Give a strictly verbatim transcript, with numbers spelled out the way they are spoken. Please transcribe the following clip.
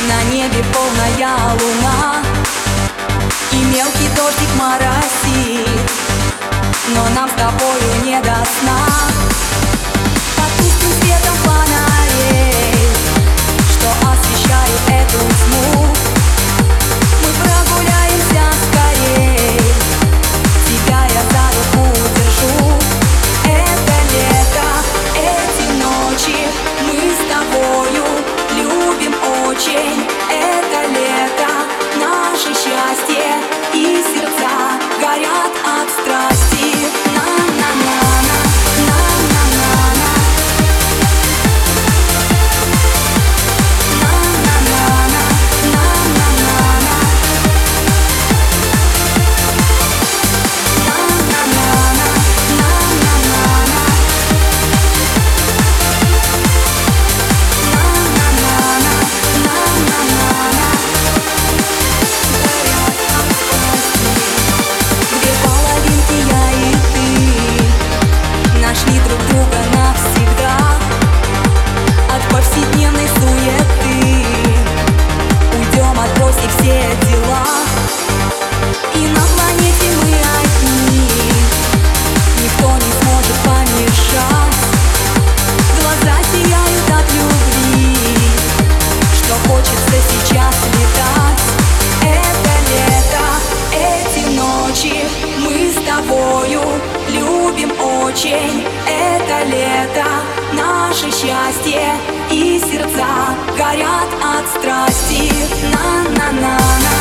На небе полная луна, и мелкий дождик моросит, но нам с тобою не до сна. Под тусклым светом фонарей, что освещают эту тьму, мы прогуляемся скорей. Тебя я за руку держу. Это лето, эти ночи мы с тобою любим очень. Это лето, наше счастье, и сердца горят от страсти. На-на-на-на, на-на-на-на, на-на-на-на, на-на-на-на, на-на-на-на, на-на-на-на, на-на-на-на. Две половинки, я и ты, нашли друг друга навсегда. От повседневной суеты уйдем, отбросив все дела. И на планете мы одни, никто не сможет помешать. Глаза сияют от любви, что хочется сейчас летать. Это лето, эти ночи мы с тобою любим очень. Это лето, наше счастье, и сердца горят от страсти. На-на-на-на.